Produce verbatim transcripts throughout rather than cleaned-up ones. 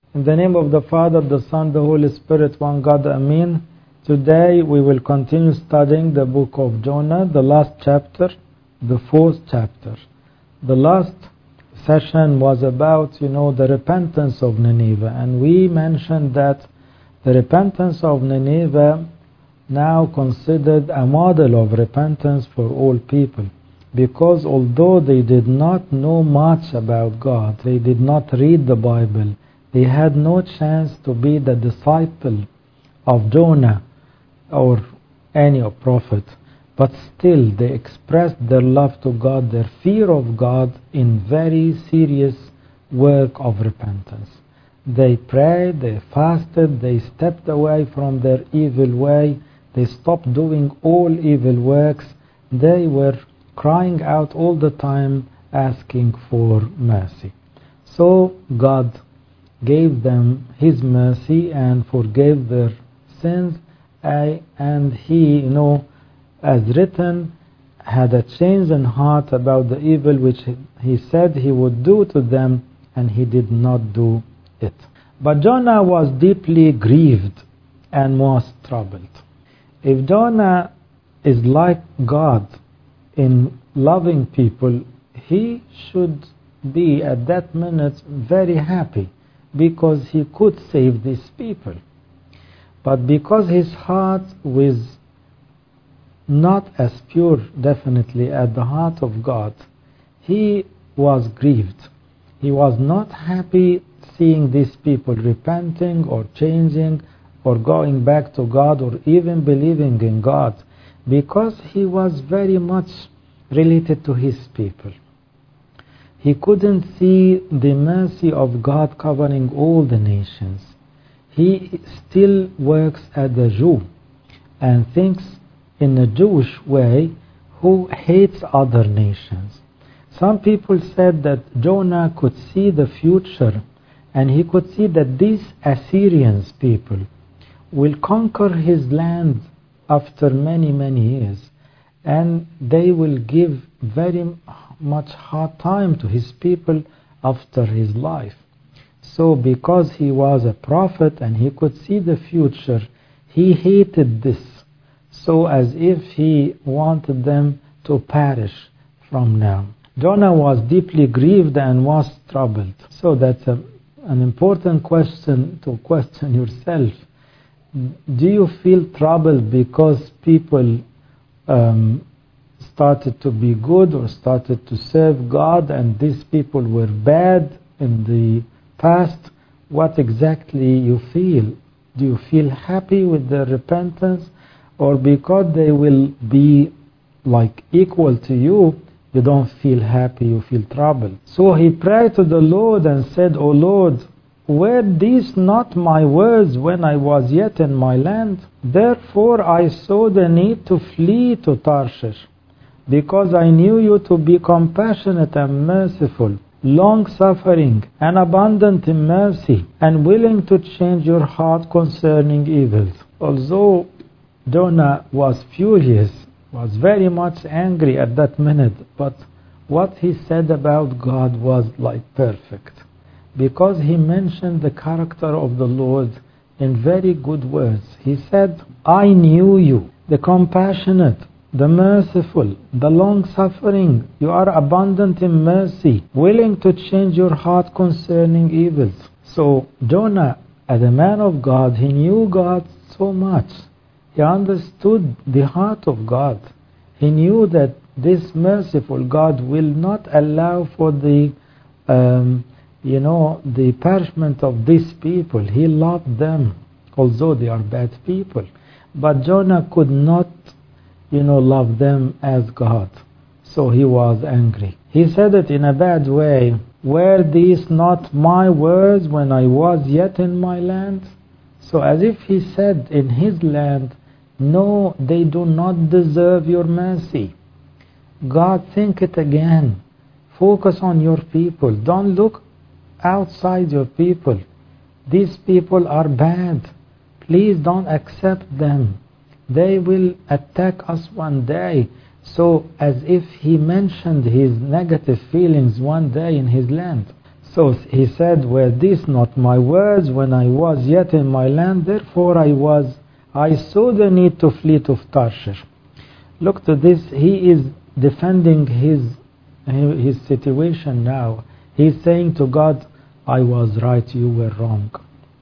In the name of the Father, the Son, the Holy Spirit, one God, Amen. Today we will continue studying the book of Jonah, the last chapter, the fourth chapter. The last session was about, you know, the repentance of Nineveh, and we mentioned that the repentance of Nineveh now considered a model of repentance for all people, because although they did not know much about God, they did not read the Bible, they had no chance to be the disciple of Jonah or any prophet, but still they expressed their love to God, their fear of God in very serious work of repentance. They prayed, they fasted, they stepped away from their evil way, they stopped doing all evil works. They were crying out all the time, asking for mercy. So God gave them His mercy and forgave their sins, and He, you know, as written, had a change in heart about the evil which He said He would do to them, and He did not do it. But Jonah was deeply grieved and was troubled. If Jonah is like God in loving people, he should be at that minute very happy, because he could save these people. But because his heart was not as pure, definitely, as the heart of God, he was grieved. He was not happy seeing these people repenting or changing or going back to God or even believing in God, because he was very much related to his people. He couldn't see the mercy of God covering all the nations. He still works as a Jew and thinks in a Jewish way, who hates other nations. Some people said that Jonah could see the future, and he could see that these Assyrians people will conquer his land after many, many years, and they will give very much hard time to his people after his life. So because he was a prophet and he could see the future, he hated this, so as if he wanted them to perish from now. Jonah was deeply grieved and was troubled. So that's a, an important question to question yourself. Do you feel troubled because people um, started to be good or started to serve God, and these people were bad in the past? What exactly you feel? Do you feel happy with their repentance, or because they will be like equal to you, you don't feel happy, you feel troubled? So he prayed to the Lord and said, O Lord, were these not my words when I was yet in my land? Therefore I saw the need to flee to Tarshish, because I knew you to be compassionate and merciful, long-suffering and abundant in mercy, and willing to change your heart concerning evils. Although Jonah was furious, was very much angry at that minute, but what he said about God was like perfect, because he mentioned the character of the Lord in very good words. He said, I knew you, the compassionate, the merciful, the long-suffering. You are abundant in mercy, willing to change your heart concerning evils. So Jonah, as a man of God, he knew God so much. He understood the heart of God. He knew that this merciful God will not allow for the um, you know, the punishment of these people. He loved them, although they are bad people. But Jonah could not, you know, love them as God. So he was angry. He said it in a bad way. Were these not my words when I was yet in my land? So as if he said in his land, no, they do not deserve your mercy. God, think it again. Focus on your people. Don't look outside your people. These people are bad. Please don't accept them. They will attack us one day. So as if he mentioned his negative feelings one day in his land. So he said, were these not my words when I was yet in my land? Therefore I was, I saw the need to flee to Tarshish. Look to this, he is defending his, his situation now. He's saying to God, I was right, you were wrong.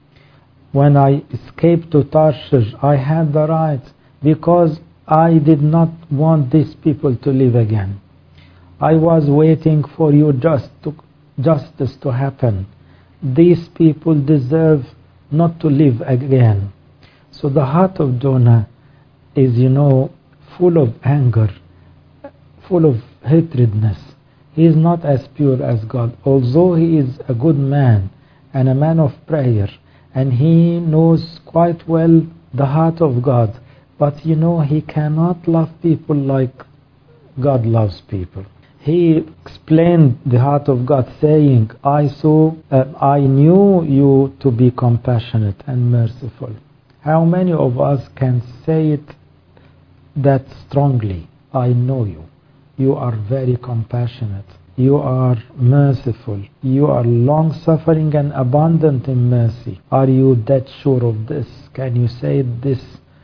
When I escaped to Tarshish, I had the right because I did not want these people to live again. I was waiting for you just to, justice to happen. These people deserve not to live again. So the heart of Jonah is, you know, full of anger, full of hatredness. He is not as pure as God, although he is a good man and a man of prayer, and he knows quite well the heart of God. But you know, he cannot love people like God loves people. He explained the heart of God, saying, I saw, uh, I knew you to be compassionate and merciful. How many of us can say it that strongly? I know you. You are very compassionate. You are merciful. You are long-suffering and abundant in mercy. Are you that sure of this? Can you say this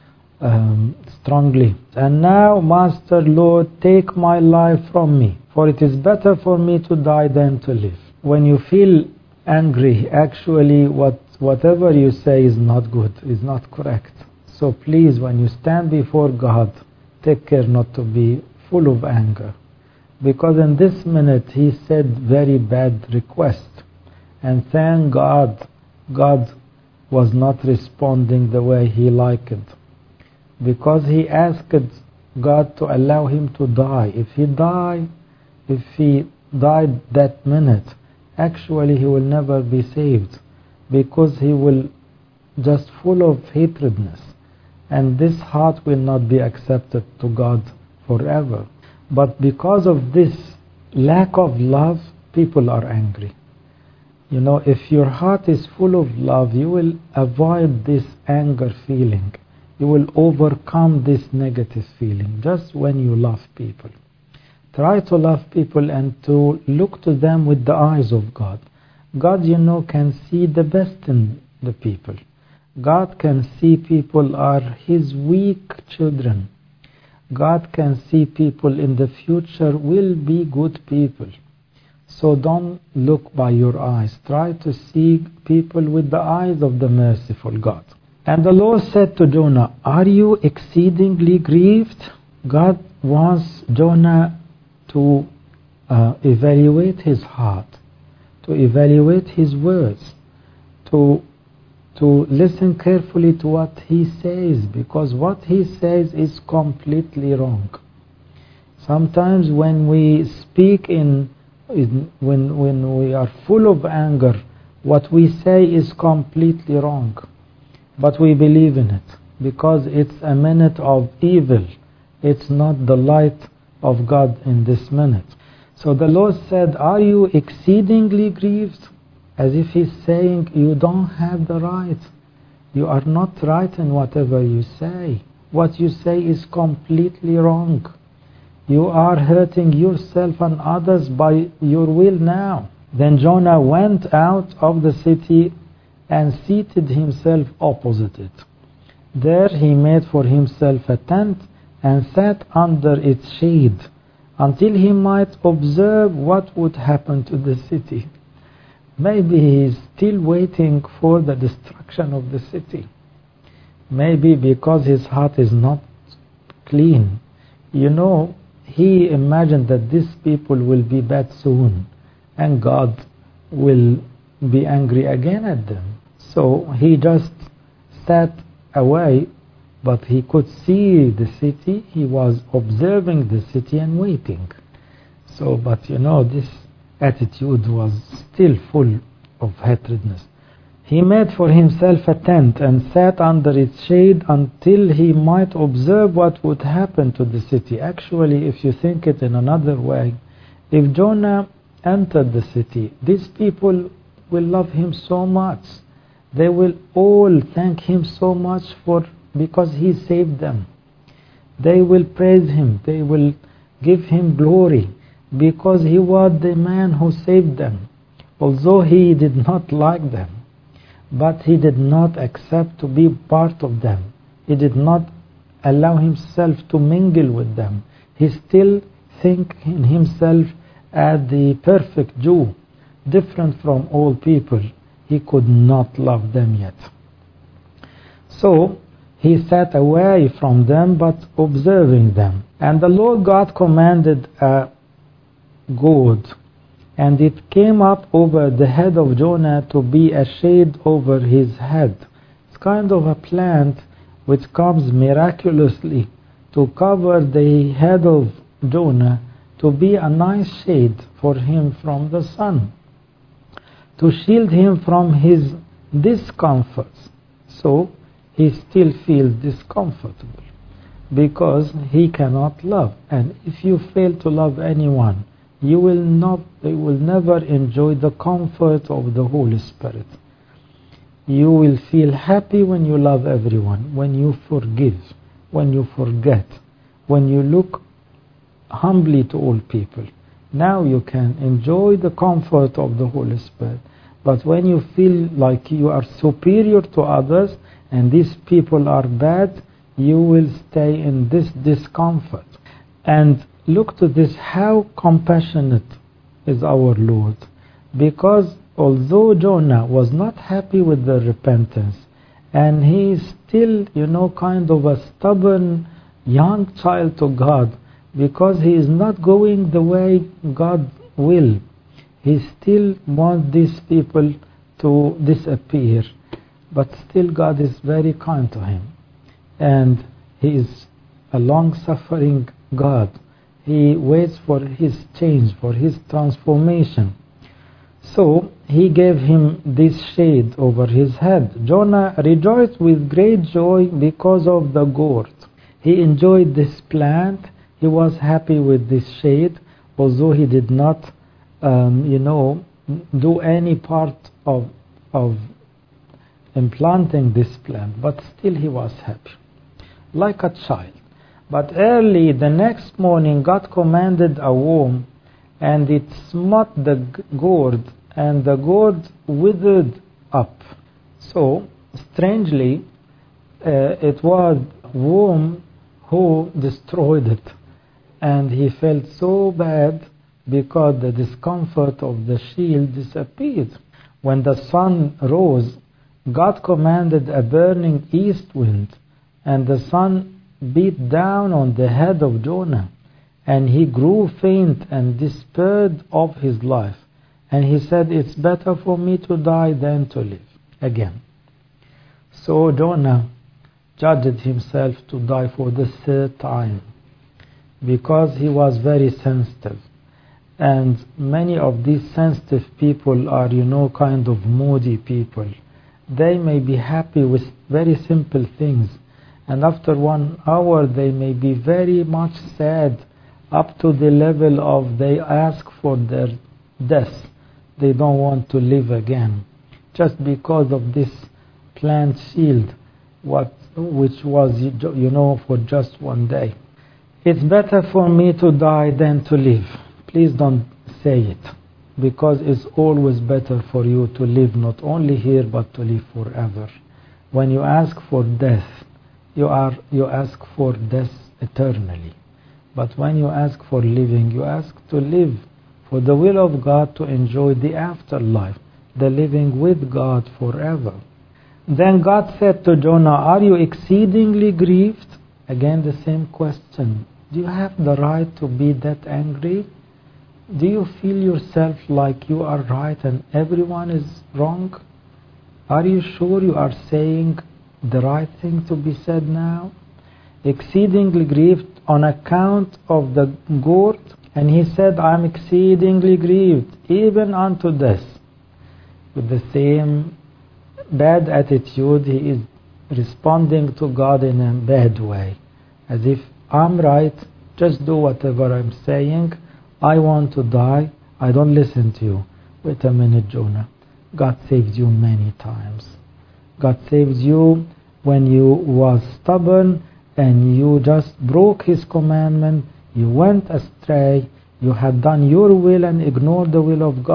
um, strongly? And now, Master Lord, take my life from me, for it is better for me to die than to live. When you feel angry, actually what whatever you say is not good, is not correct. So please, when you stand before God, take care not to be full of anger. Because in this minute he said very bad request. And thank God, God was not responding the way he liked. Because he asked God to allow him to die. If he died, if he died that minute, actually he will never be saved. Because he will just full of hatredness. And this heart will not be accepted to God forever. But because of this lack of love, people are angry. You know, if your heart is full of love, you will avoid this anger feeling. You will overcome this negative feeling just when you love people. Try to love people and to look to them with the eyes of God. God, you know, can see the best in the people. God can see people are His weak children. God can see people in the future will be good people. So don't look by your eyes. Try to see people with the eyes of the merciful God. And the Lord said to Jonah, are you exceedingly grieved? God wants Jonah to uh, evaluate his heart, to evaluate his words, to to listen carefully to what he says, because what he says is completely wrong. Sometimes when we speak in, in when when we are full of anger, what we say is completely wrong, but we believe in it because it's a minute of evil. It's not the light of God in this minute. So the Lord said, are you exceedingly grieved? As if he's saying, you don't have the right. You are not right in whatever you say. What you say is completely wrong. You are hurting yourself and others by your will now. Then Jonah went out of the city and seated himself opposite it. There he made for himself a tent and sat under its shade until he might observe what would happen to the city. Maybe he is still waiting for the destruction of the city. Maybe because his heart is not clean. You know, he imagined that these people will be bad soon and God will be angry again at them. So he just sat away, but he could see the city. He was observing the city and waiting. So, but you know, this attitude was still full of hatredness. He made for himself a tent and sat under its shade until he might observe what would happen to the city. Actually, if you think it in another way, if Jonah entered the city, these people will love him so much. They will all thank him so much for because he saved them. They will praise him. They will give him glory, because he was the man who saved them. although he did not like them, but he did not accept to be part of them. He did not allow himself to mingle with them. He still thinks in himself as the perfect Jew, different from all people. He could not love them yet. So he sat away from them, but observing them. And the Lord God commanded a goad, and it came up over the head of Jonah to be a shade over his head. It's kind of a plant which comes miraculously to cover the head of Jonah, to be a nice shade for him from the sun, to shield him from his discomforts. So he still feels discomfortable because he cannot love. And if you fail to love anyone, you will not, you will never enjoy the comfort of the Holy Spirit. You will feel happy when you love everyone, when you forgive, when you forget, when you look humbly to all people. Now you can enjoy the comfort of the Holy Spirit. But when you feel like you are superior to others and these people are bad, you will stay in this discomfort. And look to this, how compassionate is our Lord. Because although Jonah was not happy with the repentance, and he is still, you know, kind of a stubborn young child to God, because he is not going the way God will, he still wants these people to disappear. But still God is very kind to him. And he is a long-suffering God. He waits for his change, for his transformation. So he gave him this shade over his head. Jonah rejoiced with great joy because of the gourd. He enjoyed this plant. He was happy with this shade, although he did not, um, you know, do any part of, of implanting this plant. But still he was happy, like a child. But early the next morning God commanded a worm, and it smote the gourd, and the gourd withered up. So, strangely, uh, it was worm who destroyed it. And he felt so bad because the discomfort of the shield disappeared. When the sun rose, God commanded a burning east wind, and the sun beat down on the head of Jonah, and he grew faint and despaired of his life. And he said, it's better for me to die than to live again. So Jonah judged himself to die for the third time, because he was very sensitive. And many of these sensitive people are, you know, kind of moody people. They may be happy with very simple things, and after one hour they may be very much sad, up to the level of they ask for their death. They don't want to live again, just because of this plant shield, what, which was, you know, for just one day. It's better for me to die than to live. Please don't say it, because it's always better for you to live not only here but to live forever. When you ask for death, you are you ask for death eternally. But when you ask for living, you ask to live for the will of God, to enjoy the afterlife, the living with God forever. Then God said to Jonah, are you exceedingly grieved? Again the same question. Do you have the right to be that angry? Do you feel yourself like you are right and everyone is wrong? Are you sure you are saying the right thing to be said now? Exceedingly grieved on account of the gourd? And he said, I am exceedingly grieved, even unto death. With the same bad attitude, he is responding to God in a bad way, as if I'm right, just do whatever I'm saying. I want to die, I don't listen to you. Wait a minute, Jonah. God saved you many times. God saves you when you was stubborn and you just broke his commandment. You went astray. You had done your will and ignored the will of God.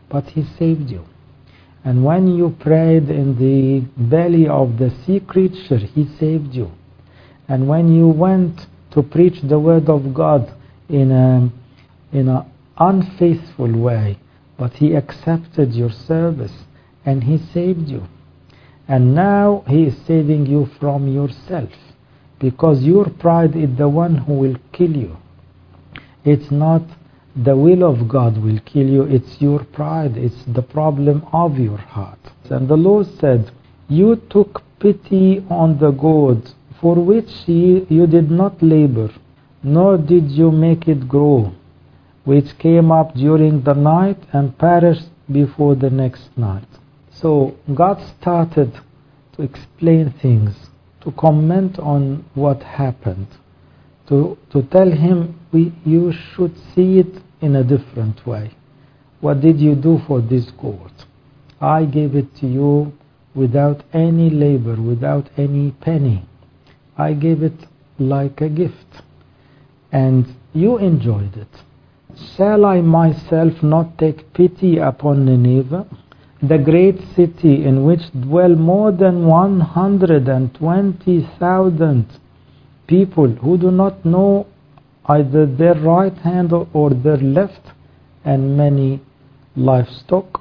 but He saved you. And when you prayed in the belly of the sea creature, He saved you. And when you went to preach the word of God in a in an unfaithful way, but He accepted your service and He saved you. And now He is saving you from yourself, because your pride is the one who will kill you. It's not the will of God will kill you, it's your pride, it's the problem of your heart. And the Lord said, you took pity on the goat, for which ye, you did not labor, nor did you make it grow, which came up during the night and perished before the next night. So God started to explain things, to comment on what happened, to, to tell him we, you should see it in a different way. What did you do for this goat? I gave it to you without any labor, without any penny. I gave it like a gift, and you enjoyed it. Shall I myself not take pity upon Nineveh, the great city in which dwell more than one hundred twenty thousand people who do not know either their right hand or their left, and many livestock?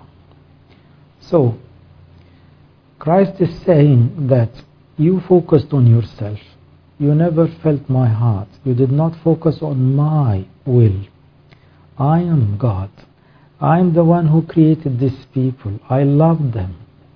So, Christ is saying that you focused on yourself. You never felt my heart. You did not focus on my will. I am God. I am the one who created these people. I loved them.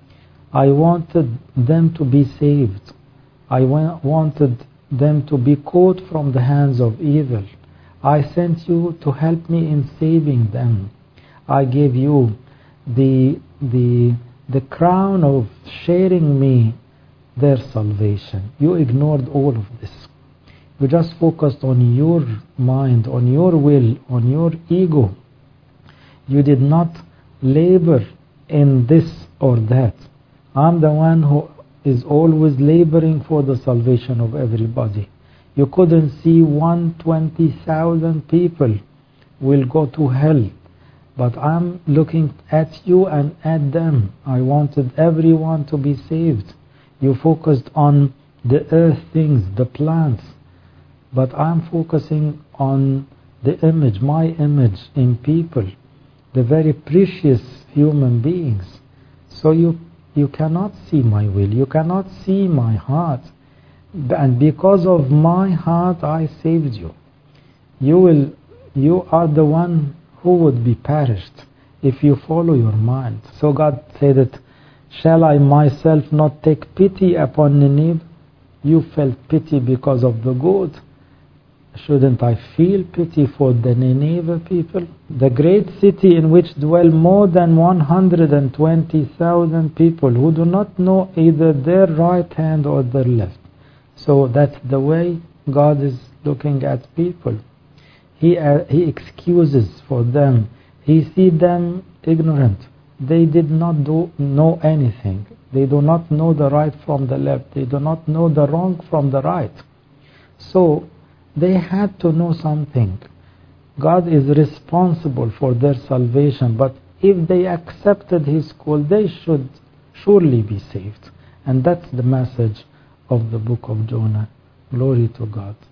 I wanted them to be saved. I wanted them to be caught from the hands of evil. I sent you to help me in saving them. I gave you the, the, the crown of sharing me their salvation. You ignored all of this. You just focused on your mind, on your will, on your ego. You did not labor in this or that. I'm the one who is always laboring for the salvation of everybody. You couldn't see one hundred twenty thousand people will go to hell, but I'm looking at you and at them. I wanted everyone to be saved. You focused on the earth things, the plants, but I'm focusing on the image, my image in people, the very precious human beings. So you you cannot see my will, you cannot see my heart, and because of my heart I saved you. You will, you are the one who would be perished if you follow your mind. So God said that, shall I myself not take pity upon Nineveh? You felt pity because of the goat. Shouldn't I feel pity for the Nineveh people? The great city in which dwell more than one hundred twenty thousand people who do not know either their right hand or their left. So that's the way God is looking at people. He, uh, he excuses for them. He sees them ignorant. They did not do, know anything. They do not know the right from the left. They do not know the wrong from the right. So they had to know something. God is responsible for their salvation, but if they accepted His call, they should surely be saved. And that's the message of the book of Jonah. Glory to God.